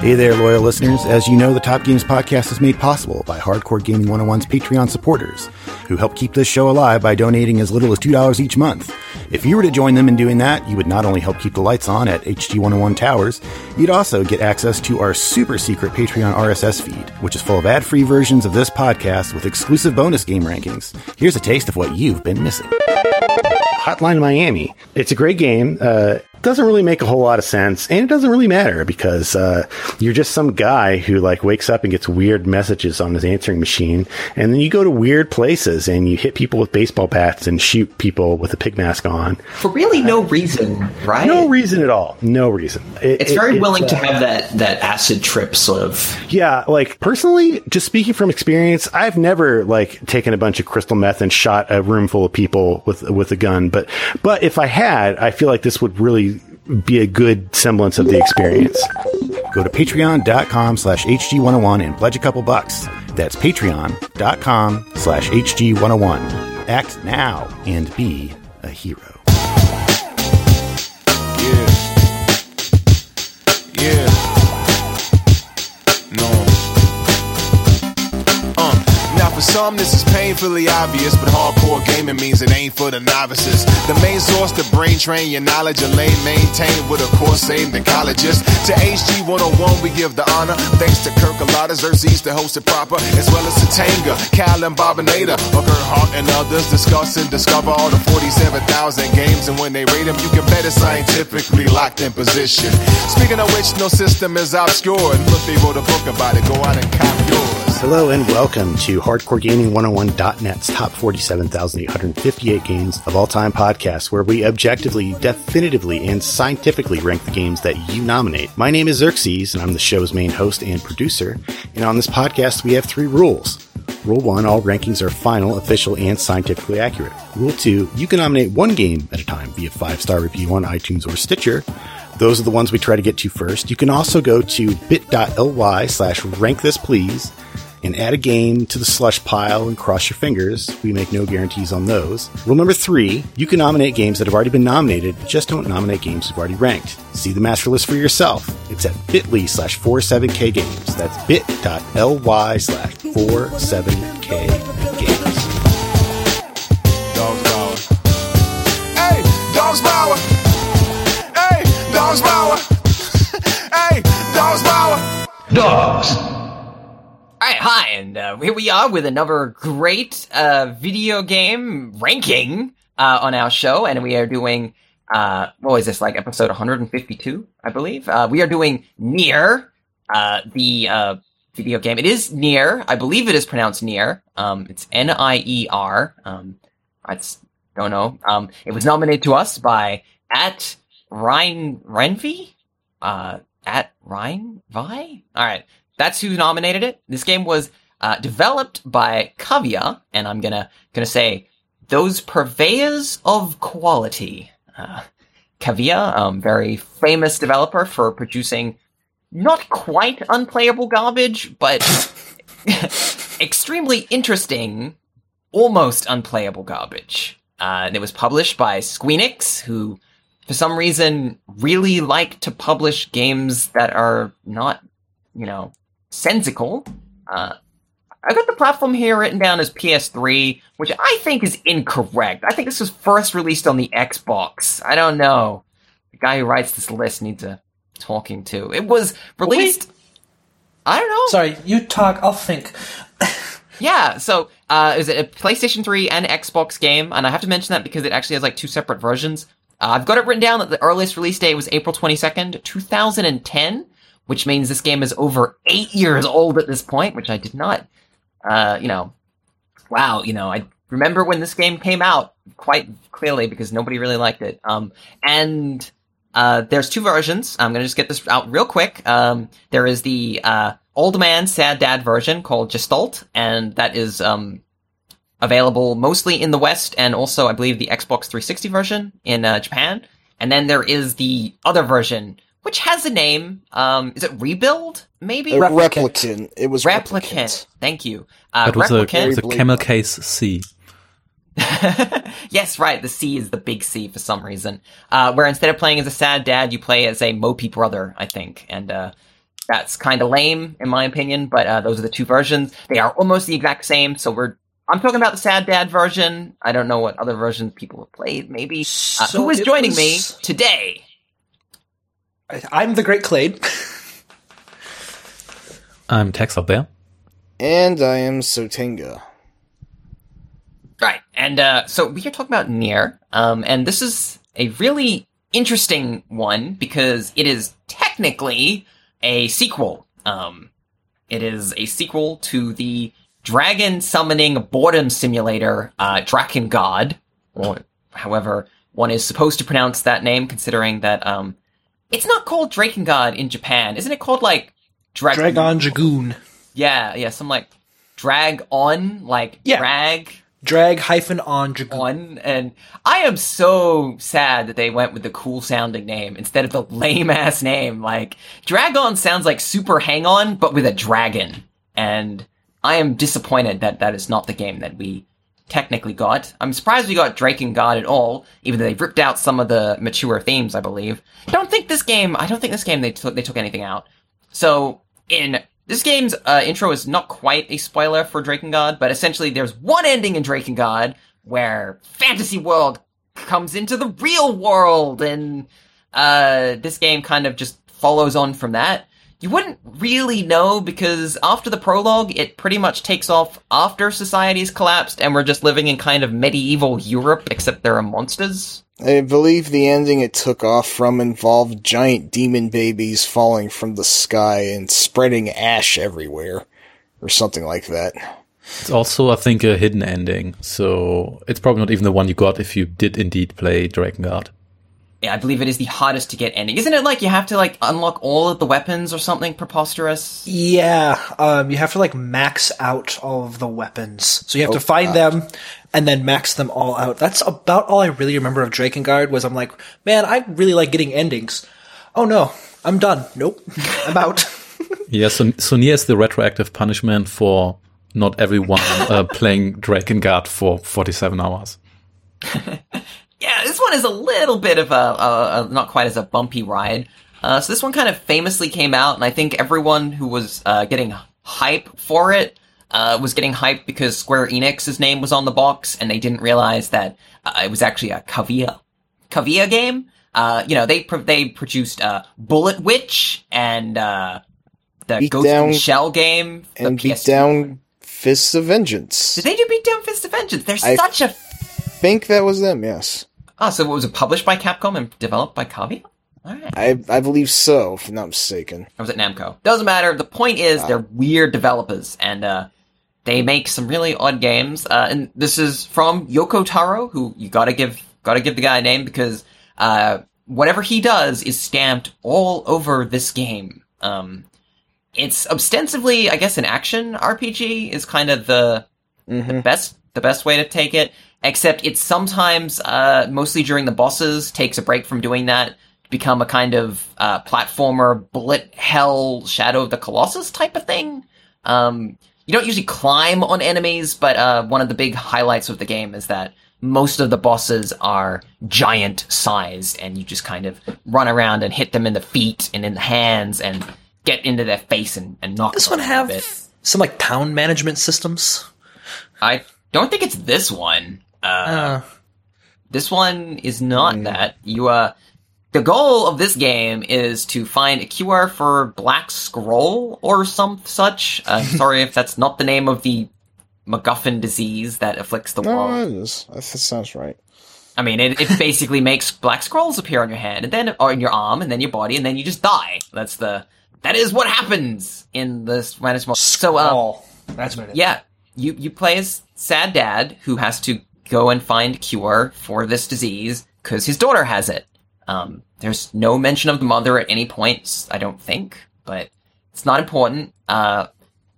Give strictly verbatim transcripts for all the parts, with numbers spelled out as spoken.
Hey there, loyal listeners. As you know, the Top Games Podcast is made possible by Hardcore Gaming one oh one's Patreon supporters, who help keep this show alive by donating as little as two dollars each month. If you were to join them in doing that, you would not only help keep the lights on at H G one oh one Towers, you'd also get access to our super secret Patreon R S S feed, which is full of ad-free versions of this podcast with exclusive bonus game rankings. Here's a taste of what you've been missing. Hotline Miami. It's a great game. Uh, doesn't really make a whole lot of sense, and it doesn't really matter because uh, you're just some guy who like wakes up and gets weird messages on his answering machine, and then you go to weird places and you hit people with baseball bats and shoot people with a pig mask on for really no reason, right? No reason at all. No reason. It, it's very it, willing it's, to uh, have that that acid trip sort of. Yeah, like personally, just speaking from experience, I've never like taken a bunch of crystal meth and shot a room full of people with with a gun, but but if I had, I feel like this would really be a good semblance of the experience. Go to patreon.com slash HG101 and pledge a couple bucks. That's patreon.com slash HG101. Act now and be a hero. Yeah. Yeah. No. Uh. Now for some this is painfully obvious, but hardcore gaming means it ain't for the novices. The main source to brain train your knowledge, a lane maintained with a course saved in colleges. To H G one oh one we give the honor, thanks to Kirk Alada, Xerxes to host it proper, as well as Satanga, Cal and Bobinator, Booker Hart and others discuss and discover all the forty-seven thousand games, and when they rate them you can bet it's scientifically locked in position. Speaking of which, no system is obscure, and look, they wrote a book about it, go out and cop yours. Hello and welcome to Hardcore Gaming one oh one dot net's top forty-seven thousand eight hundred fifty-eight games of all time podcast, where we objectively, definitively, and scientifically rank the games that you nominate. My name is Xerxes, and I'm the show's main host and producer. And on this podcast, we have three rules. Rule one, all rankings are final, official, and scientifically accurate. Rule two, you can nominate one game at a time via five-star review on iTunes or Stitcher. Those are the ones we try to get to first. You can also go to bit.ly slash rankthisplease and add a game to the slush pile and cross your fingers. We make no guarantees on those. Rule number three, you can nominate games that have already been nominated, just don't nominate games you've already ranked. See the master list for yourself. It's at bit.ly slash forty-seven K games. That's bit.ly slash forty-seven K games. Dogs Power. Hey, Dogs Power. Hey, Dogs Power. Hey, Dogs Power. Dogs. All right, hi, and uh, here we are with another great uh, video game ranking uh, on our show, and we are doing, uh, what was this, like episode one hundred fifty-two, I believe? Uh, we are doing Nier, uh, the uh, video game. It is Nier. I believe it is pronounced Nier. Um, it's N I E R. Um, I just don't know. Um, it was nominated to us by at Ryan Renvy? Uh, at Ryan Vi? All right. That's who nominated it. This game was uh, developed by Kavia, and I'm gonna gonna say those purveyors of quality. Uh, Kavia, um, very famous developer for producing not quite unplayable garbage, but extremely interesting, almost unplayable garbage. Uh, and it was published by Squeenix, who, for some reason, really like to publish games that are not, you know, sensical. Uh, I got the platform here written down as P S three, which I think is incorrect. I think this was first released on the Xbox. I don't know. The guy who writes this list needs a talking to. It was released... Wait. I don't know. Sorry, you talk, I'll think. Yeah, so uh, it was a PlayStation three and Xbox game, and I have to mention that because it actually has like two separate versions. Uh, I've got it written down that the earliest release date was April twenty-second, two thousand ten, which means this game is over eight years old at this point, which I did not, uh, you know, wow, you know, I remember when this game came out quite clearly because nobody really liked it. Um, and uh, there's two versions. I'm going to just get this out real quick. Um, there is the uh, Old Man, Sad Dad version called Gestalt, and that is um, available mostly in the West and also, I believe, the Xbox three sixty version in uh, Japan. And then there is the other version, which has a name. Um, is it Rebuild, maybe? Uh, Replicant. It was Replicant. Replicant. Thank you. Uh, that was Replicant. a, it was a camel case C. Yes, right. The C is the big C for some reason. Uh, where instead of playing as a sad dad, you play as a mopey brother, I think. And, uh, that's kind of lame, in my opinion, but uh, those are the two versions. They are almost the exact same, so we're I'm talking about the Sad Dad version. I don't know what other versions people have played, maybe. Uh, So who is it joining was- me today? I- I'm the Great Clade. I'm Tex up there. And I am Sotenga. Right, and uh, so we are talking about Nier, um, and this is a really interesting one because it is technically a sequel. Um, it is a sequel to the dragon summoning boredom simulator, uh, Drakengard, or however one is supposed to pronounce that name, considering that um, it's not called Drakengard in Japan. Isn't it called, like, Drag- Dragon Dragoon. Yeah, yeah, some, like, drag on, like, Yeah. drag Drag hyphen on Dragoon. on, and I am so sad that they went with the cool sounding name instead of the lame ass name. Like, Dragon sounds like Super Hang On, but with a dragon. And I am disappointed that that is not the game that we technically got. I'm surprised we got Drakengard at all, even though they ripped out some of the mature themes, I believe. I don't think this game, I don't think this game they took, they took anything out. So, in this game's uh, intro is not quite a spoiler for Drakengard, but essentially there's one ending in Drakengard where fantasy world comes into the real world, and uh, this game kind of just follows on from that. You wouldn't really know because after the prologue, it pretty much takes off after society's collapsed and we're just living in kind of medieval Europe, except there are monsters. I believe the ending it took off from involved giant demon babies falling from the sky and spreading ash everywhere, or something like that. It's also, I think, a hidden ending, so it's probably not even the one you got if you did indeed play Drakengard. Yeah, I believe it is the hardest to get ending. Isn't it like you have to like unlock all of the weapons or something preposterous? Yeah, um, you have to like max out all of the weapons. So you have Oh, to find God. them and then max them all out. That's about all I really remember of Drakengard was I'm like, man, I really like getting endings. Oh no, I'm done. Nope, I'm out. Yeah, so, so Nier is the retroactive punishment for not everyone uh, playing Drakengard for forty-seven hours. Yeah, this one is a little bit of a, a, a not quite as a bumpy ride. Uh, so this one kind of famously came out, and I think everyone who was uh, getting hype for it uh, was getting hype because Square Enix's name was on the box, and they didn't realize that uh, it was actually a Kavia Kavia game. Uh, you know, they pr- they produced uh, Bullet Witch and uh, the Beat Ghost in Down- the Shell game, the And P beat S two. down Fists of Vengeance. Did they do Beat Down Fist of Vengeance? They're I- such a think that was them, yes. oh, so it was it published by Capcom and developed by Kavia? All right. I I believe so, if I'm not mistaken. Or was it Namco? Doesn't matter. The point is, they're weird developers, and uh, they make some really odd games. Uh, and this is from Yoko Taro, who you gotta give gotta give the guy a name because uh, whatever he does is stamped all over this game. Um, it's ostensibly, I guess, an action R P G is kind of the, the best the best way to take it. Except it sometimes, uh, mostly during the bosses, takes a break from doing that to become a kind of uh, platformer, bullet hell, Shadow of the Colossus type of thing. Um, you don't usually climb on enemies, but uh, one of the big highlights of the game is that most of the bosses are giant-sized, and you just kind of run around and hit them in the feet and in the hands and get into their face and, and knock This them one a have bit. some like town management systems. I don't think it's this one. Uh, Uh, This one is not that. You, uh, the goal of this game is to find a cure for Black Scroll or some such. Uh, sorry if that's not the name of the MacGuffin disease that afflicts the No, world. it is. That sounds right. I mean, it, it basically makes black scrolls appear on your hand, and then, or in your arm, and then your body, and then you just die. That's the, that is what happens in this Minus Mo- So, uh, Scrawl. That's what it is. yeah, you, you play as sad dad who has to go and find a cure for this disease because his daughter has it. Um, there's no mention of the mother at any point, I don't think, but it's not important. Uh,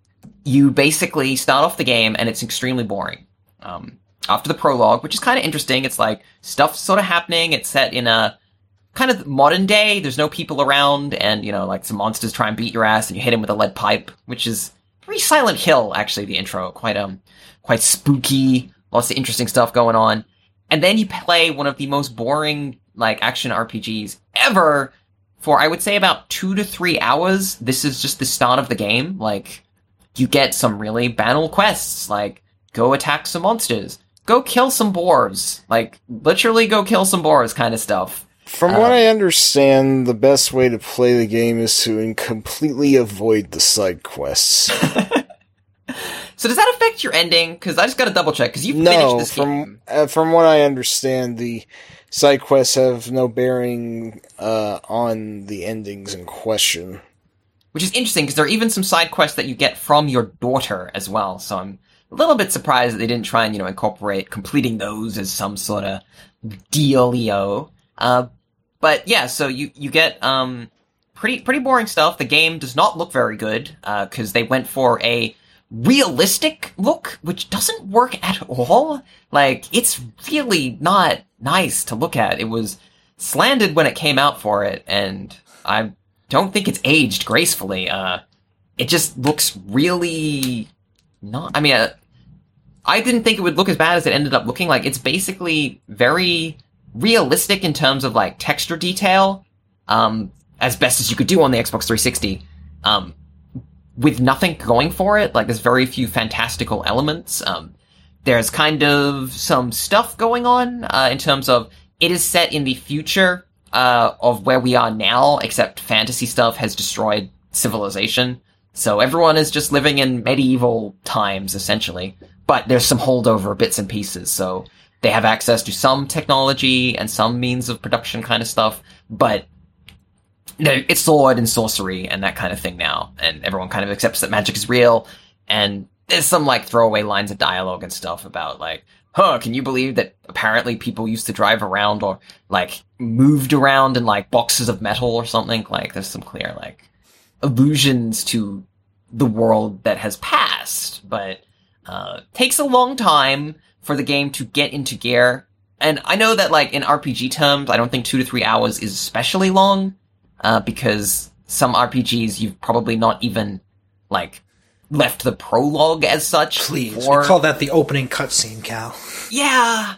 you basically start off the game and it's extremely boring. Um, after the prologue, which is kind of interesting, it's like stuff sort of happening. It's set in a kind of modern day. There's no people around and, you know, like some monsters try and beat your ass and you hit him with a lead pipe, which is very Silent Hill, actually, the intro. Quite, um, quite spooky. Lots of interesting stuff going on. And then you play one of the most boring, like, action R P Gs ever for, I would say, about two to three hours, this is just the start of the game. Like, you get some really banal quests, like, go attack some monsters, go kill some boars, like, literally go kill some boars kind of stuff. From Uh, what I understand, the best way to play the game is to completely avoid the side quests. So does that affect your ending? Because I just got to double check, because you No, finished this from game. uh, from what I understand, the side quests have no bearing uh, on the endings in question. Which is interesting, because there are even some side quests that you get from your daughter as well, so I'm a little bit surprised that they didn't try and, you know, incorporate completing those as some sort of dealio. Uh, but yeah, so you, you get, um, pretty, pretty boring stuff. The game does not look very good, uh, cause they went for a realistic look, which doesn't work at all. Like, it's really not nice to look at. It was slanted when it came out for it, and I don't think it's aged gracefully. Uh, it just looks really not, I mean, uh, I didn't think it would look as bad as it ended up looking. Like, it's basically very realistic in terms of, like, texture detail, um, as best as you could do on the Xbox three sixty, um, with nothing going for it. Like, there's very few fantastical elements. Um, there's kind of some stuff going on, uh, in terms of, it is set in the future, uh, of where we are now, except fantasy stuff has destroyed civilization. So everyone is just living in medieval times, essentially. But there's some holdover bits and pieces, so they have access to some technology and some means of production kind of stuff, but no, it's sword and sorcery and that kind of thing now, and everyone kind of accepts that magic is real, and there's some, like, throwaway lines of dialogue and stuff about, like, huh, can you believe that apparently people used to drive around or, like, moved around in, like, boxes of metal or something? Like, there's some clear, like, allusions to the world that has passed, but uh takes a long time for the game to get into gear. And I know that, like, in R P G terms, I don't think two to three hours is especially long, uh, because some R P Gs you've probably not even, like, left the prologue as such. Please, for... we call that the opening cutscene, Cal. Yeah!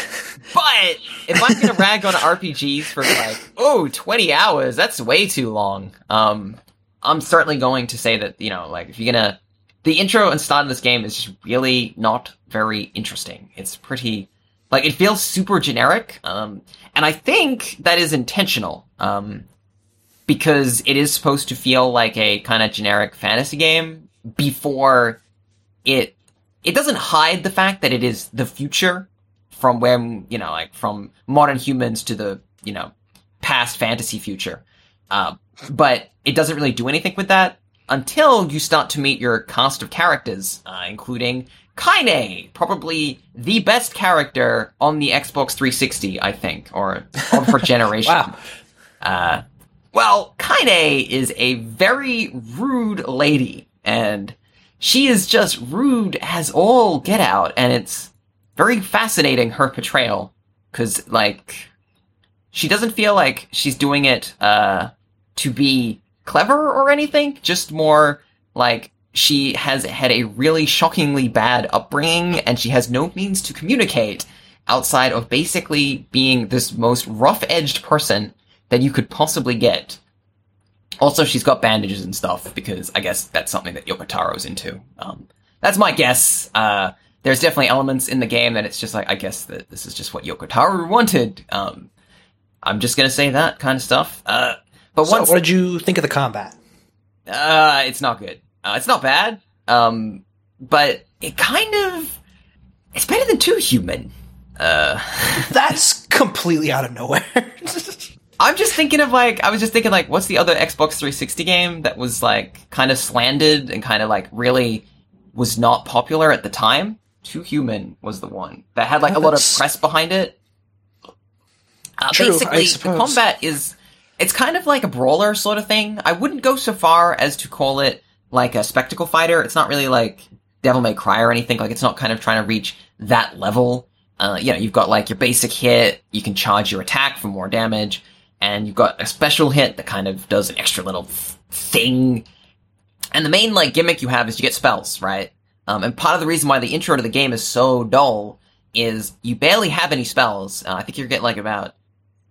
But if I'm gonna rag on R P Gs for, like, oh, twenty hours, that's way too long. Um, I'm certainly going to say that, you know, like, if you're gonna... The intro and start of this game is just really not very interesting. It's pretty... Like, it feels super generic, um, and I think that is intentional, um, because it is supposed to feel like a kind of generic fantasy game before it... It doesn't hide the fact that it is the future from when, you know, like, from modern humans to the, you know, past fantasy future. Uh, but it doesn't really do anything with that until you start to meet your cast of characters, uh, including Kaine, probably the best character on the Xbox three sixty, I think, or of her generation. Wow. Uh, well, Kaine is a very rude lady, and she is just rude as all get out, and it's very fascinating, her portrayal, because, like, she doesn't feel like she's doing it, uh, to be clever or anything, just more like she has had a really shockingly bad upbringing and she has no means to communicate outside of basically being this most rough-edged person that you could possibly get. Also, she's got bandages and stuff because I guess that's something that Yoko Taro's into. Um, that's my guess. Uh, there's definitely elements in the game that it's just like, I guess that this is just what Yoko Taro wanted. Um, I'm just gonna say that kind of stuff. Uh, But So once, what did you think of the combat? uh, it's not good. Uh, it's not bad. Um, but it kind of, it's better than Too Human. Uh, That's completely out of nowhere. I'm just thinking of, like, I was just thinking, like, what's the other Xbox three sixty game that was, like, kind of slandered and kind of, like, really was not popular at the time? Too Human was the one that had, like, Oh, a lot of that's- press behind it. Uh, True, I basically, the suppose. combat is, it's kind of like a brawler sort of thing. I wouldn't go so far as to call it, like, a spectacle fighter. It's not really, like, Devil May Cry or anything. Like, it's not kind of trying to reach that level. Uh, you know, you've got, like, your basic hit, you can charge your attack for more damage, and you've got a special hit that kind of does an extra little f- thing. And the main, like, gimmick you have is you get spells, right? Um, and part of the reason why the intro to the game is so dull is you barely have any spells. Uh, I think you get, like, about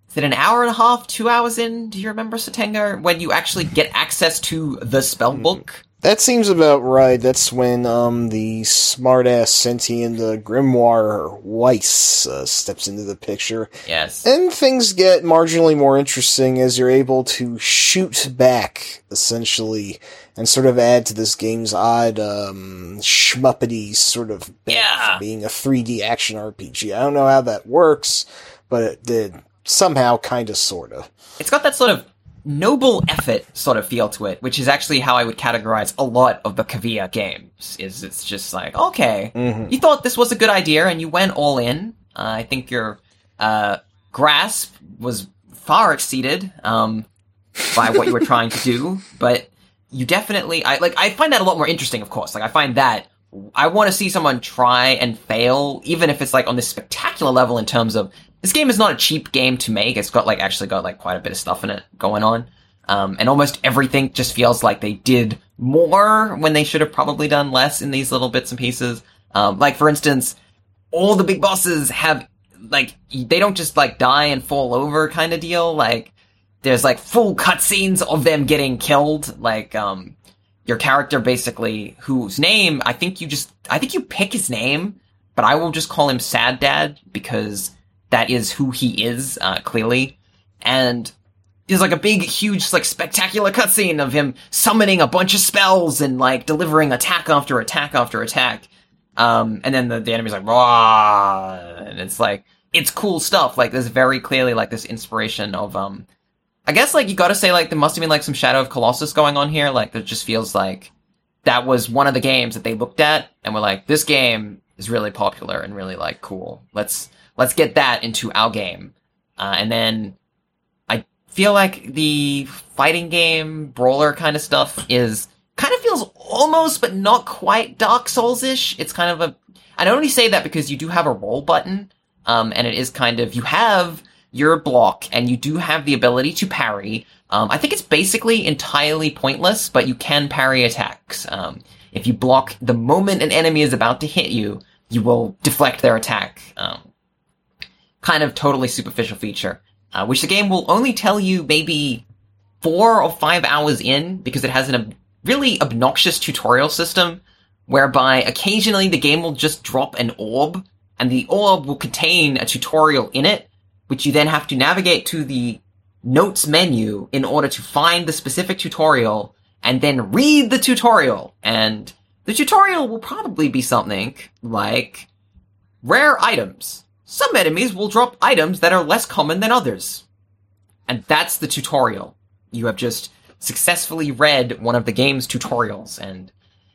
is it an hour and a half, two hours in? Do you remember, Satenga? When you actually get access to the spell book? That seems about right. That's when um the smartass sentient uh, Grimoire Weiss uh, steps into the picture. Yes. And things get marginally more interesting as you're able to shoot back, essentially, and sort of add to this game's odd um schmuppity sort of bent Yeah. for being a three D action R P G. I don't know how that works, but it did somehow, kind of, sort of. It's got that sort of noble effort sort of feel to it, which is actually how I would categorize a lot of the Kavia games. Is it's just like, okay, Mm-hmm. you thought this was a good idea and you went all in. Uh, I think your uh, grasp was far exceeded um, by what you were trying to do, but you definitely, I like, I find that a lot more interesting, of course. Like, I find that I want to see someone try and fail, even if it's like on this spectacular level in terms of this game is not a cheap game to make. It's got like actually got like quite a bit of stuff in it going on. Um, and almost everything just feels like they did more when they should have probably done less in these little bits and pieces. Um, like for instance, all the big bosses have like, they don't just like die and fall over kind of deal. Like there's like full cutscenes of them getting killed. Like, um, your character basically whose name, I think you just, I think you pick his name, but I will just call him Sad Dad because that is who he is, uh, clearly. And there's like a big, huge, like spectacular cutscene of him summoning a bunch of spells and like delivering attack after attack after attack. Um, and then the, the enemy's like, "Rah!" And it's like, it's cool stuff. Like there's very clearly like this inspiration of, um, I guess like you gotta say like there must have been like some Shadow of Colossus going on here. Like it just feels like that was one of the games that they looked at and were like, this game is really popular and really like cool. Let's, Let's get that into our game. Uh, and then I feel like the fighting game, brawler kind of stuff is, kind of feels almost, but not quite Dark Souls-ish. It's kind of a, I only say that because you do have a roll button, um, and it is kind of, you have your block, and you do have the ability to parry. Um, I think it's basically entirely pointless, but you can parry attacks. Um, if you block the moment an enemy is about to hit you, you will deflect their attack. Um, kind of totally superficial feature, uh, which the game will only tell you maybe four or five hours in because it has a ob- really obnoxious tutorial system whereby occasionally the game will just drop an orb and the orb will contain a tutorial in it, which you then have to navigate to the notes menu in order to find the specific tutorial and then read the tutorial. And the tutorial will probably be something like rare items. Some enemies will drop items that are less common than others. And that's the tutorial. You have just successfully read one of the game's tutorials, and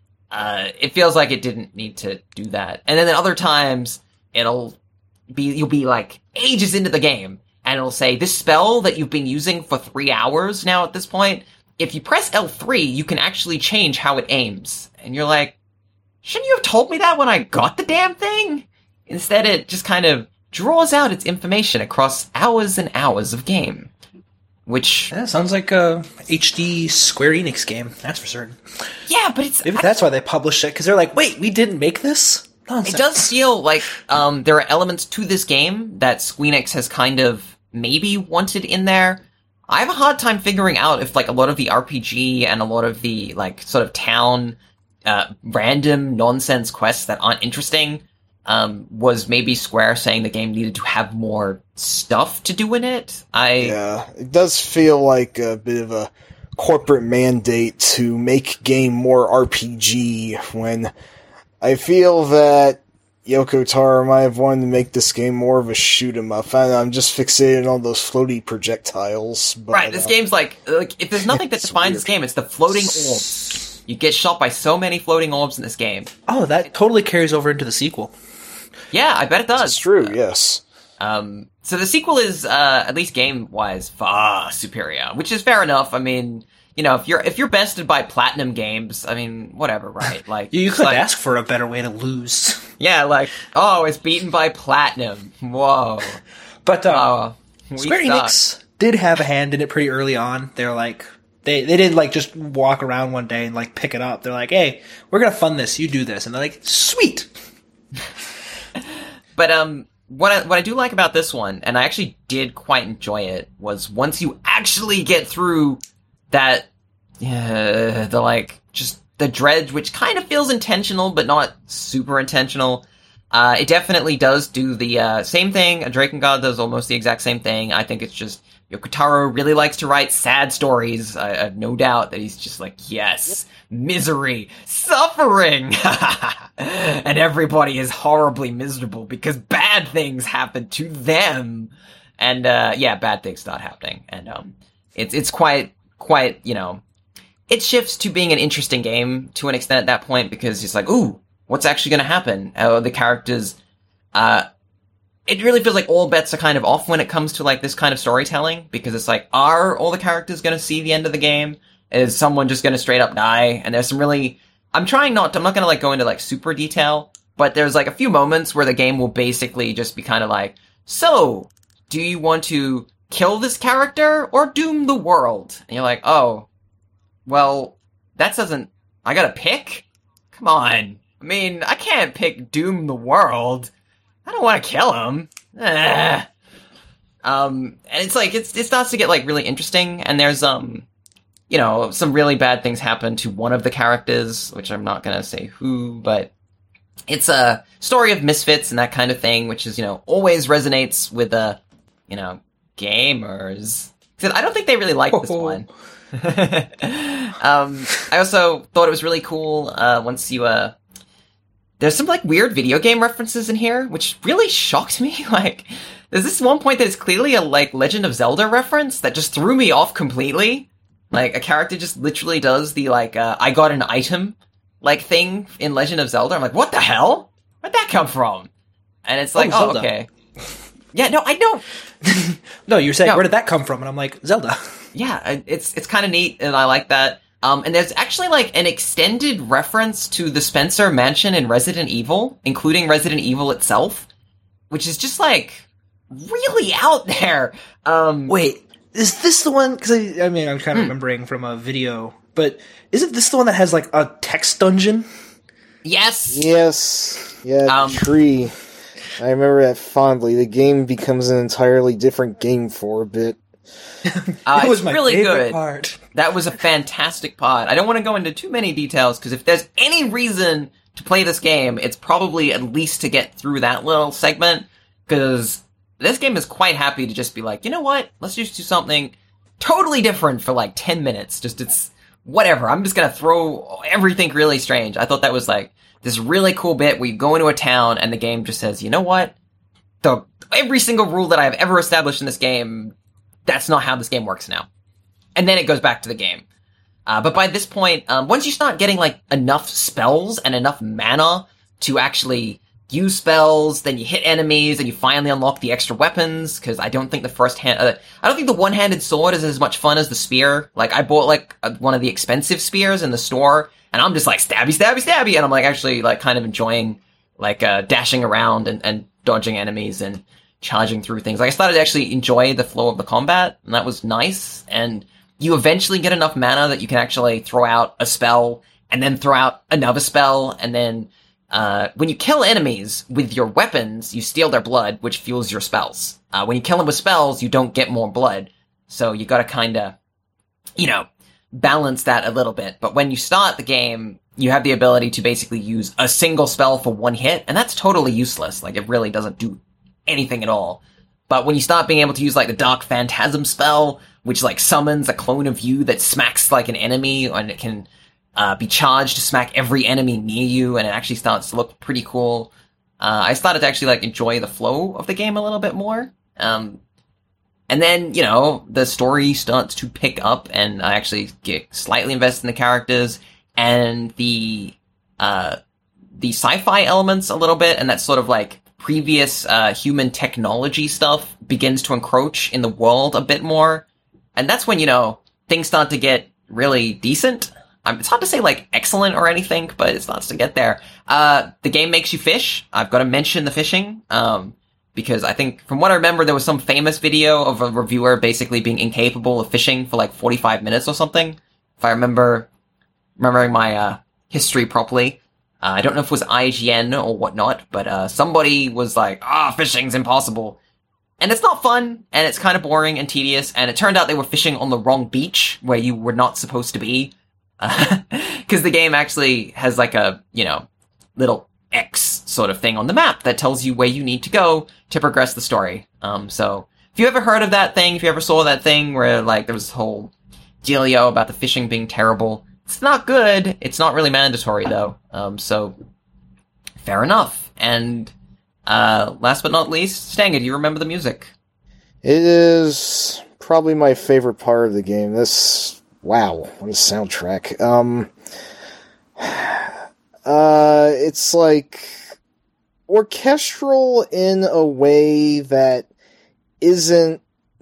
uh, it feels like it didn't need to do that. And then at other times, it'll be, you'll be like ages into the game, and it'll say, this spell that you've been using for three hours now at this point, if you press L three, you can actually change how it aims. And you're like, shouldn't you have told me that when I got the damn thing? Instead, it just kind of draws out its information across hours and hours of game. Which... Yeah, sounds like a H D Square Enix game, that's for certain. Yeah, but it's... Maybe that's why they published it, because they're like, wait, we didn't make this? Nonsense. It does feel like um, there are elements to this game that Squeenix has kind of maybe wanted in there. I have a hard time figuring out if like a lot of the R P G and a lot of the like sort of town uh, random nonsense quests that aren't interesting um, was maybe Square saying the game needed to have more stuff to do in it. I Yeah, it does feel like a bit of a corporate mandate to make game more R P G when I feel that Yoko Taro might have wanted to make this game more of a shoot 'em up. I, I'm just fixated on those floaty projectiles. But, right, this uh, game's like, like if there's nothing that it's defines weird. this game, it's the floating orbs. You get shot by so many floating orbs in this game. Oh, that totally carries over into the sequel. Yeah, I bet it does. It's true, yes. Um, so the sequel is, uh, at least game-wise, far superior, which is fair enough. I mean, you know, if you're, if you're bested by Platinum Games, I mean, whatever, right? Like, You, you it's could like, ask for a better way to lose. yeah, like, oh, it's beaten by Platinum. Whoa. But, uh, Oh, we Square suck. Enix did have a hand in it pretty early on. They're like, they, they didn't like just walk around one day and like pick it up. They're like, hey, we're gonna fund this, you do this. And they're like, sweet! But, um, what I, what I do like about this one, and I actually did quite enjoy it, was once you actually get through that, uh, the like, just the dredge, which kind of feels intentional, but not super intentional. Uh, it definitely does do the, uh, same thing. A Drakengard does almost the exact same thing. I think it's just, Yoko Taro really likes to write sad stories. I, I have no doubt that he's just like, yes, misery, suffering, and everybody is horribly miserable because bad things happen to them. And, uh, yeah, bad things start happening. And, um, it's, it's quite, quite, you know, it shifts to being an interesting game to an extent at that point because it's like, ooh, what's actually going to happen? Oh, the characters, uh, it really feels like all bets are kind of off when it comes to like this kind of storytelling because it's like, are all the characters going to see the end of the game? Is someone just going to straight up die? And there's some really, I'm trying not to, I'm not going to like go into like super detail, but there's like a few moments where the game will basically just be kind of like, so do you want to kill this character or doom the world? And you're like, oh, well, that doesn't, I gotta pick? Come on. I mean, I can't pick doom the world. I don't want to kill him. Eh. Um, and it's like, it's, it starts to get like really interesting, and there's, um, you know, some really bad things happen to one of the characters, which I'm not gonna say who, but it's a story of misfits and that kind of thing, which is, you know, always resonates with, uh, you know, gamers. Because I don't think they really like this one. um, I also thought it was really cool, uh, once you, uh, there's some, like, weird video game references in here, which really shocked me. Like, there's this one point that is clearly a, like, Legend of Zelda reference that just threw me off completely. Like, a character just literally does the, like, uh, I got an item, like, thing in Legend of Zelda. I'm like, what the hell? Where'd that come from? And it's like, oh, oh okay. Yeah, no, I don't. No, you're saying, no. Where did that come from? And I'm like, Zelda. Yeah, it's it's kind of neat, and I like that. Um, and there's actually, like, an extended reference to the Spencer Mansion in Resident Evil, including Resident Evil itself, which is just, like, really out there. Um, Wait, is this the one? Because, I, I mean, I'm kind of hmm. remembering from a video, but isn't this the one that has, like, a text dungeon? Yes! Yes. Yeah, um, tree. I remember that fondly. The game becomes an entirely different game for a bit. Uh, it was it's my really favorite good. part. That was a fantastic pod. I don't want to go into too many details, because if there's any reason to play this game, it's probably at least to get through that little segment, because this game is quite happy to just be like, you know what, let's just do something totally different for like ten minutes. Just, it's whatever. I'm just gonna throw everything really strange. I thought that was like this really cool bit where you go into a town and the game just says, you know what, the every single rule that I've ever established in this game, that's not how this game works now. And then it goes back to the game. Uh, but by this point, um, once you start getting, like, enough spells and enough mana to actually use spells, then you hit enemies, and you finally unlock the extra weapons, because I don't think the first hand, uh, I don't think the one-handed sword is as much fun as the spear. Like, I bought, like, a, one of the expensive spears in the store, and I'm just like, stabby, stabby, stabby, and I'm, like, actually, like, kind of enjoying, like, uh, dashing around and, and dodging enemies and charging through things. Like, I started to actually enjoy the flow of the combat, and that was nice, and you eventually get enough mana that you can actually throw out a spell, and then throw out another spell, and then, uh, when you kill enemies with your weapons, you steal their blood, which fuels your spells. Uh, when you kill them with spells, you don't get more blood, so you gotta kinda, you know, balance that a little bit. But when you start the game, you have the ability to basically use a single spell for one hit, and that's totally useless. Like, it really doesn't do anything at all. But when you start being able to use, like, the Dark Phantasm spell, which, like, summons a clone of you that smacks, like, an enemy, and it can uh, be charged to smack every enemy near you, and it actually starts to look pretty cool. Uh, I started to actually, like, enjoy the flow of the game a little bit more. Um, and then, you know, the story starts to pick up, and I actually get slightly invested in the characters, and the, uh, the sci-fi elements a little bit, and that sort of, like, previous uh, human technology stuff begins to encroach in the world a bit more. And that's when, you know, things start to get really decent. Um, it's hard to say, like, excellent or anything, but it starts to get there. Uh, the game makes you fish. I've got to mention the fishing, um, because I think, from what I remember, there was some famous video of a reviewer basically being incapable of fishing for, like, forty-five minutes or something, if I remember, remembering my uh, history properly. Uh, I don't know if it was I G N or whatnot, but uh, somebody was like, ah, fishing's impossible. And it's not fun, and it's kind of boring and tedious, and it turned out they were fishing on the wrong beach where you were not supposed to be. Because uh, the game actually has like a, you know, little X sort of thing on the map that tells you where you need to go to progress the story. Um, so if you ever heard of that thing, if you ever saw that thing where like there was this whole dealio about the fishing being terrible, it's not good. It's not really mandatory though. Um, so fair enough. And uh, last but not least, Stanger, do you remember the music? It is probably my favorite part of the game. This, wow, what a soundtrack. Um, uh, it's like orchestral in a way that isn't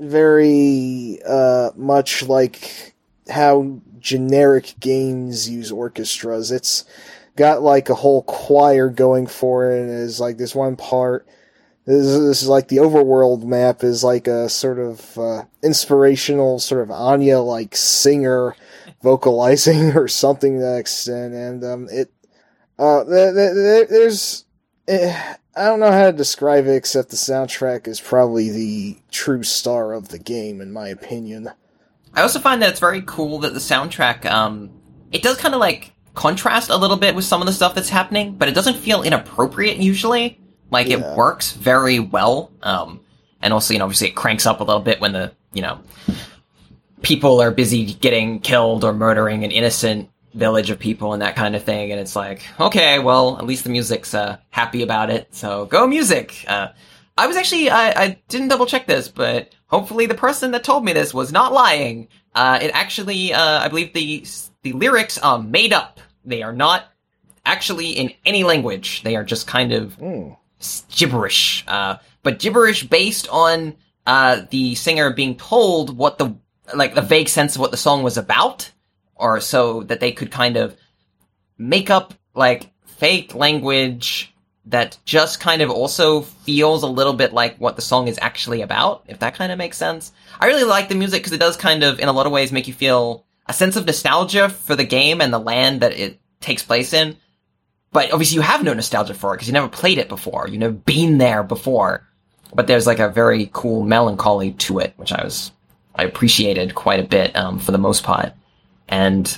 very uh, much like how generic games use orchestras. It's got like a whole choir going for it, and is like this one part. This is, this is like the overworld map is like a sort of uh, inspirational sort of Anya-like singer vocalizing or something to that extent, and um, it uh, th- th- th- there's eh, I don't know how to describe it except the soundtrack is probably the true star of the game in my opinion. I also find that it's very cool that the soundtrack, um, it does kind of like contrast a little bit with some of the stuff that's happening, but it doesn't feel inappropriate usually. Like, yeah. It works very well. Um, and also, you know, obviously it cranks up a little bit when the, you know, people are busy getting killed or murdering an innocent village of people and that kind of thing. And it's like, okay, well, at least the music's, uh, happy about it. So go music. Uh, I was actually, I, I didn't double check this, but hopefully the person that told me this was not lying. Uh, it actually, uh, I believe the, the lyrics are made up. They are not actually in any language. They are just kind of mm. gibberish. Uh, but gibberish based on, uh, the singer being told what the, like the vague sense of what the song was about, or so that they could kind of make up like fake language that just kind of also feels a little bit like what the song is actually about, if that kind of makes sense. I really like the music because it does kind of, in a lot of ways, make you feel a sense of nostalgia for the game and the land that it takes place in. But obviously you have no nostalgia for it because you never played it before. You've never been there before. But there's like a very cool melancholy to it, which I was, I appreciated quite a bit, um, for the most part. And,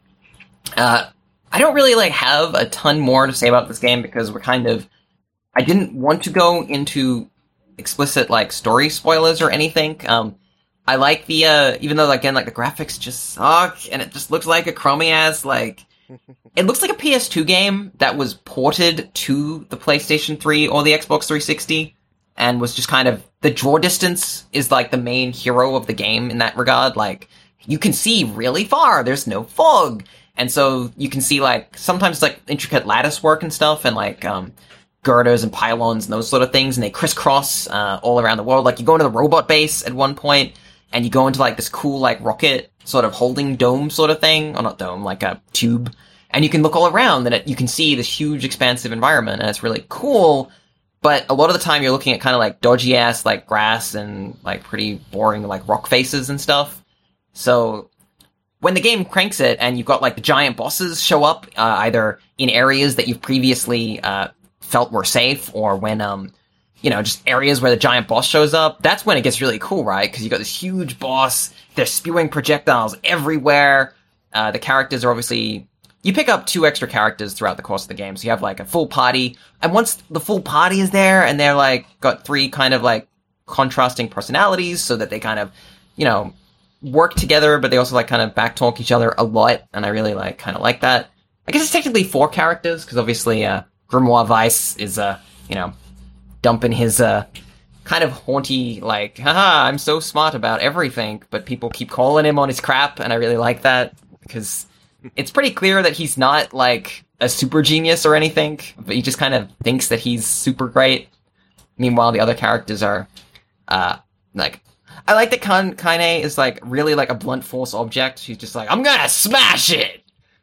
uh, I don't really, like, have a ton more to say about this game because we're kind of... I didn't want to go into explicit, like, story spoilers or anything. Um, I like the, uh... Even though, again, like, the graphics just suck, and it just looks like a crummy-ass, like... It looks like a P S two game that was ported to the PlayStation three or the Xbox three sixty, and was just kind of... The draw distance is, like, the main hero of the game in that regard. Like, you can see really far. There's no fog. And so you can see, like, sometimes, like, intricate lattice work and stuff, and, like, um, girders and pylons and those sort of things, and they crisscross, uh, all around the world. Like, you go into the robot base at one point, and you go into, like, this cool, like, rocket sort of holding dome sort of thing, or not dome, like a tube, and you can look all around, and it, you can see this huge, expansive environment, and it's really cool, but a lot of the time you're looking at kind of, like, dodgy-ass, like, grass and, like, pretty boring, like, rock faces and stuff. So... when the game cranks it and you've got, like, the giant bosses show up, uh, either in areas that you've previously, uh, felt were safe, or when, um, you know, just areas where the giant boss shows up, that's when it gets really cool, right? Because you got this huge boss, they're spewing projectiles everywhere, uh, the characters are obviously... You pick up two extra characters throughout the course of the game, so you have, like, a full party, and once the full party is there, and they're, like, got three kind of, like, contrasting personalities, so that they kind of, you know... work together, but they also, like, kind of backtalk each other a lot, and I really, like, kind of like that. I guess it's technically four characters, because obviously, uh, Grimoire Weiss is, uh, you know, dumping his, uh, kind of haunty, like, haha, I'm so smart about everything, but people keep calling him on his crap, and I really like that, because it's pretty clear that he's not, like, a super genius or anything, but he just kind of thinks that he's super great. Meanwhile, the other characters are, uh, like, I like that Kan- Kaine is, like, really, like, a blunt force object. She's just like, I'm gonna smash it!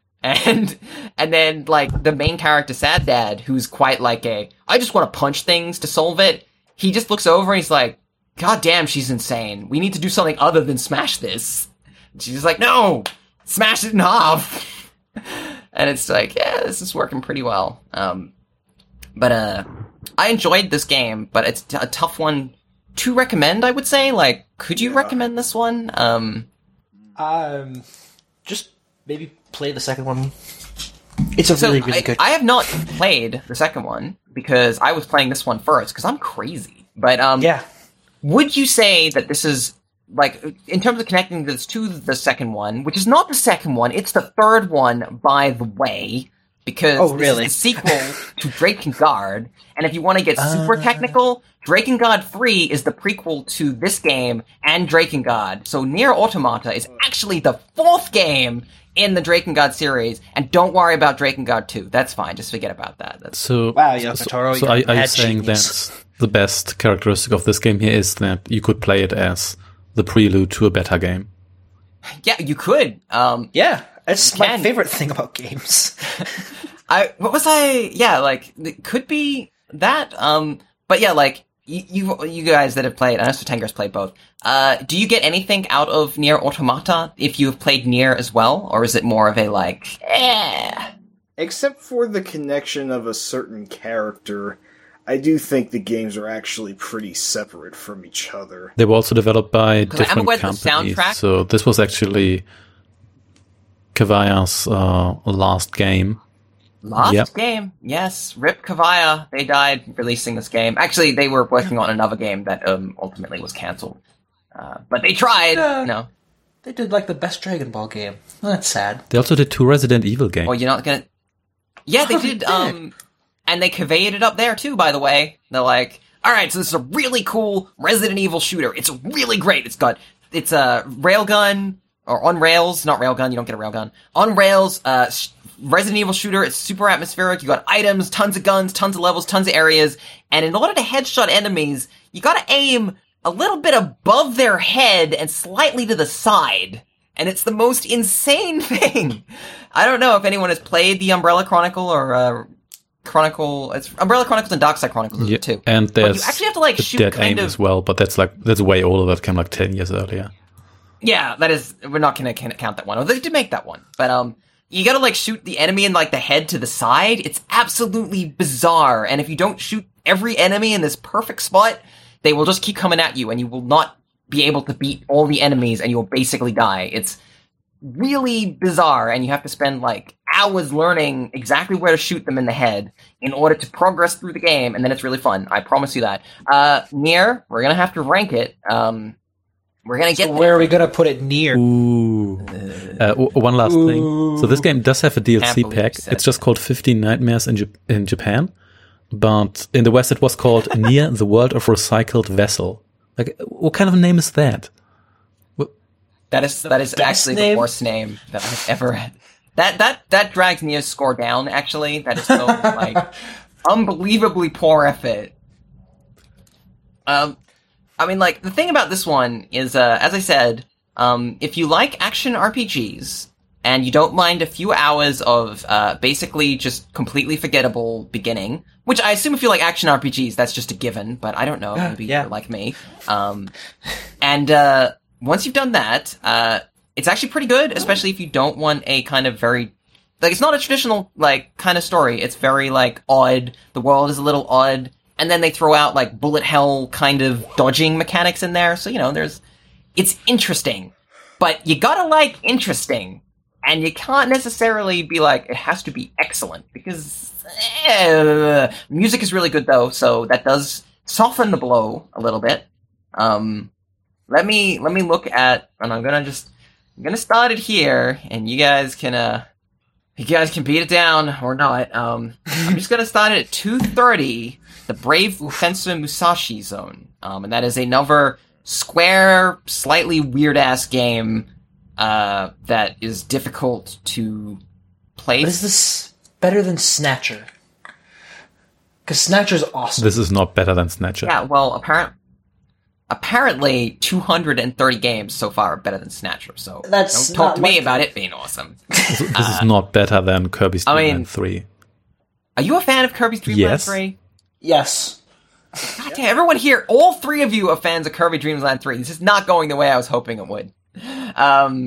And, and then, like, the main character, Sad Dad, who's quite like a, I just want to punch things to solve it, he just looks over and he's like, God damn, she's insane. We need to do something other tthan smash this. And she's just like, no! Smash it in half! and it's like, yeah, this is working pretty well. Um, but uh, I enjoyed this game, but it's t- a tough one to recommend, I would say. Like, could you yeah. recommend this one? Um, um, just maybe play the second one. It's a so really, really I, good. I have not played the second one because I was playing this one first because I'm crazy. But um, yeah, would you say that this is like in terms of connecting this to the second one, which is not the second one, it's the third one, by the way, because oh, really? this is the sequel to Drakengard, and if you want to get super uh... technical, Drakengard three is the prequel to this game and Drakengard. So Nier Automata is actually the fourth game in the Drakengard series, and don't worry about Drakengard two. That's fine. Just forget about that. That's... So, wow, yeah, Taro, so, so are, are you saying genius. that the best characteristic of this game here is that you could play it as the prelude to a better game? Yeah, you could. Um, yeah, it's you my can. favorite thing about games. I what was I? Yeah, like it could be that. Um, but yeah, like you, you, you guys that have played, I know Tengar's played both. Uh, do you get anything out of Nier Automata if you have played Nier as well, or is it more of a like, eh? Except for the connection of a certain character, I do think the games are actually pretty separate from each other. They were also developed by different the companies. soundtrack. So this was actually Kawaya's uh, last game. Last yep. game, yes. Rip Kawaya. They died releasing this game. Actually, they were working on another game that um, ultimately was cancelled. Uh, but they tried. Uh, no, they did like the best Dragon Ball game. Well, that's sad. They also did two Resident Evil games. Oh, you're not gonna? Yeah, they Oh, did. they Um, and they conveyed it up there too. By the way, they're like, all right, so this is a really cool Resident Evil shooter. It's really great. It's got it's a railgun or on rails, not railgun. You don't get a railgun on rails. Uh, sh- Resident Evil shooter. It's super atmospheric. You got items, tons of guns, tons of levels, tons of areas. And in order to headshot enemies, you got to aim a little bit above their head and slightly to the side. And it's the most insane thing. I don't know if anyone has played the Umbrella Chronicle or uh, Chronicle. It's Umbrella Chronicles and Darkside Chronicles yeah, too. And there's but you actually have to like the shoot dead kind aim of as well, but that's like that's way older. That came like ten years earlier. Yeah, that is. We're not going to count that one. Oh, they did make that one, but um. You gotta, like, shoot the enemy in, like, the head to the side. It's absolutely bizarre. And if you don't shoot every enemy in this perfect spot, they will just keep coming at you, and you will not be able to beat all the enemies, and you will basically die. It's really bizarre, and you have to spend, like, hours learning exactly where to shoot them in the head in order to progress through the game, and then it's really fun. I promise you that. Uh, Nier, we're gonna have to rank it. Um... We're gonna get so where are we gonna put it near? Ooh. Uh, w- one last Ooh. thing. So this game does have a D L C pack. It's just called fifteen Nightmares in, J- in Japan. But in the West it was called Nier, the World of Recycled Vessel. Like, what kind of name is that? What? That is that is actually name? the worst name that I've ever had. That that that drags Nier's score down, actually. That is so like unbelievably poor effort. Um I mean, like, the thing about this one is, uh, as I said, um, if you like action R P Gs, and you don't mind a few hours of, uh, basically just completely forgettable beginning, which I assume if you like action R P Gs, that's just a given, but I don't know, maybe yeah. you're like me. Um, and, uh, once you've done that, uh, it's actually pretty good, especially if you don't want a kind of very, like, it's not a traditional, like, kind of story. It's very, like, odd. The world is a little odd. And then they throw out, like, bullet hell kind of dodging mechanics in there. So, you know, there's... It's interesting. But you gotta like interesting. And you can't necessarily be like, it has to be excellent. Because... Eh, music is really good, though. So that does soften the blow a little bit. Um... Let me... Let me look at... And I'm gonna just... I'm gonna start it here. And you guys can, uh... You guys can beat it down or not. Um... I'm just gonna start it at two thirty... The Brave Fencer Musashi Zone. Um, and that is another square, slightly weird-ass game uh, that is difficult to play. But is this better than Snatcher? Because Snatcher's awesome. This is not better than Snatcher. Yeah, well, apparent, apparently two hundred thirty games so far are better than Snatcher, so That's don't talk not to me likely. about it being awesome. This, this uh, is not better than Kirby's Dream I mean, Land three. Are you a fan of Kirby's Dream Yes. Land three? Yes. God damn, everyone here, all three of you are fans of Kirby Dreams Land three. This is not going the way I was hoping it would. Um,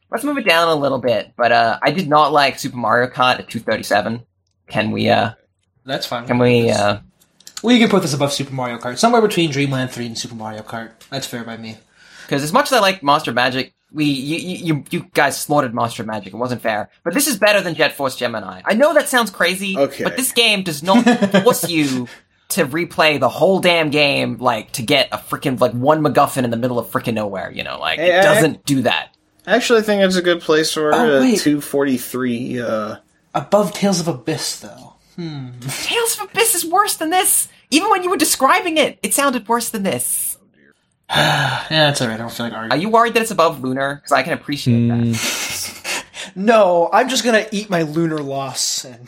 let's move it down a little bit. But uh, I did not like Super Mario Kart at two thirty-seven. Can we? Uh, That's fine. Can we? Uh, we can put this above Super Mario Kart, somewhere between Dreamland three and Super Mario Kart. That's fair by me. Because as much as I like Monster Magic, we you, you you guys slaughtered Monster Magic. It wasn't fair. But this is better than Jet Force Gemini. I know that sounds crazy, okay. but this game does not force you to replay the whole damn game, like, to get a freaking, like, one MacGuffin in the middle of freaking nowhere, you know? Like, hey, it doesn't I, do that. Actually, I think it's a good place for oh, uh, two forty-three. Uh... Above Tales of Abyss, though. Hmm. Tales of Abyss is worse than this! Even when you were describing it, it sounded worse than this. Yeah, that's alright. I don't feel like arguing. Are you worried that it's above Lunar? Because I can appreciate Mm. that. No, I'm just gonna eat my lunar loss, and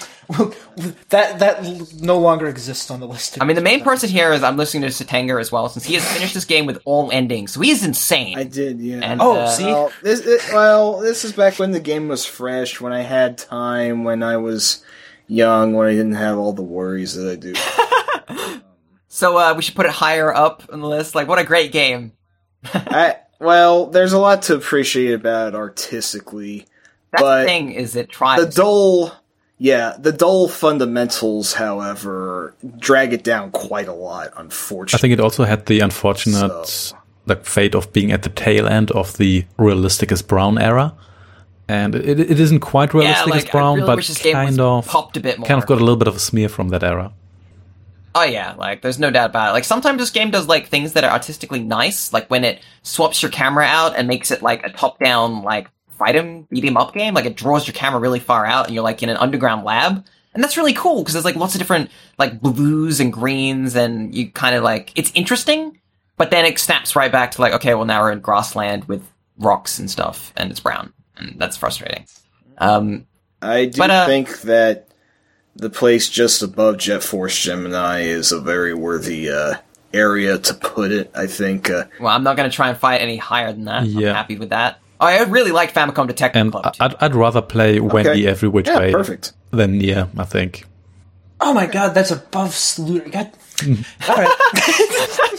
that that no longer exists on the list. I mean, the main person here is I'm listening to Satenga as well, since he has finished this game with all endings, so he is insane. I did, yeah. And, oh, uh, see, well this, it, well, this is back when the game was fresh, when I had time, when I was young, when I didn't have all the worries that I do. So uh, we should put it higher up on the list. Like, what a great game! I, well, there's a lot to appreciate about it artistically. That's but the thing, is it tries. The dull, yeah, the dull fundamentals, however, drag it down quite a lot, unfortunately. I think it also had the unfortunate So. like fate of being at the tail end of the realistic as Brown era. And it, it isn't quite realistic yeah, like, as Brown, I really but wish this game kind was of popped a bit more. kind of got a little bit of a smear from that era. Oh yeah, like, there's no doubt about it. Like, sometimes this game does, like, things that are artistically nice, like when it swaps your camera out and makes it, like, a top-down, like, fight 'em, beat 'em up game. Like, it draws your camera really far out and you're, like, in an underground lab. And that's really cool, because there's, like, lots of different, like, blues and greens, and you kind of, like, it's interesting, but then it snaps right back to, like, okay, well, now we're in grassland with rocks and stuff, and it's brown. And that's frustrating. Um, I do but, uh, think that the place just above Jet Force Gemini is a very worthy uh, area to put it, I think. Uh, well, I'm not going to try and fight any higher than that. Yeah. I'm happy with that. Oh, I really liked Famicom Detective And Club, too. I'd, I'd rather play Wendy Okay. Every Which yeah, Way perfect. than Nier, I think. oh my god, that's above lunar. God, all right.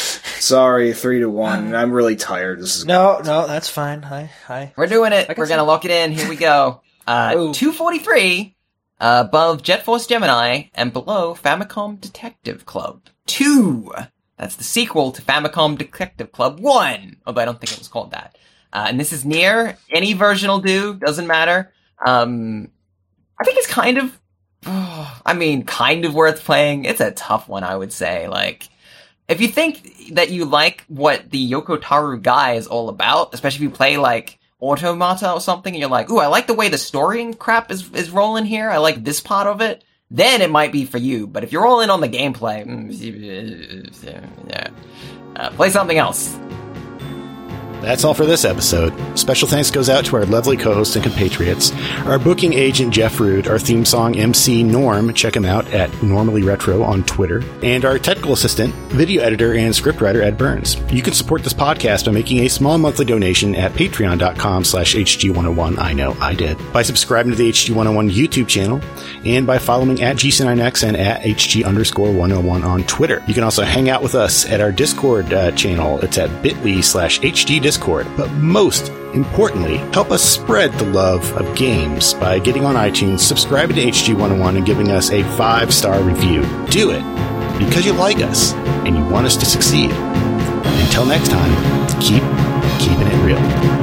Sorry, three to one. I'm really tired. This is No, no, that's fine. Hi, hi. We're doing it. can We're see- going to lock it in. Here we go. Uh, Ooh. two forty-three, uh, above Jet Force Gemini, and below Famicom Detective Club two. That's the sequel to Famicom Detective Club one, although I don't think it was called that. Uh, and this is Nier. Any version will do, doesn't matter. Um, I think it's kind of, oh, I mean, kind of worth playing. It's a tough one, I would say. Like, if you think that you like what the Yoko Taro guy is all about, especially if you play, like, Automata or something, and you're like, ooh, I like the way the story and crap is, is rolling here, I like this part of it, then it might be for you. But if you're all in on the gameplay, mm, yeah, uh, play something else. That's all for this episode. Special thanks goes out to our lovely co-hosts and compatriots, our booking agent Jeff Rude, our theme song M C Norm, check him out at Normally Retro on Twitter, and our technical assistant, video editor, and scriptwriter Ed Burns. You can support this podcast by making a small monthly donation at patreon.com slash HG101. I know, I did. By subscribing to the H G one oh one YouTube channel, and by following at G C nine X and at HG underscore 101 on Twitter. You can also hang out with us at our Discord uh, channel. It's at bit.ly slash HG Discord. But most importantly, help us spread the love of games by getting on iTunes, subscribing to H G one oh one, and giving us a five-star review. Do it because you like us and you want us to succeed. Until next time, keep keeping it real.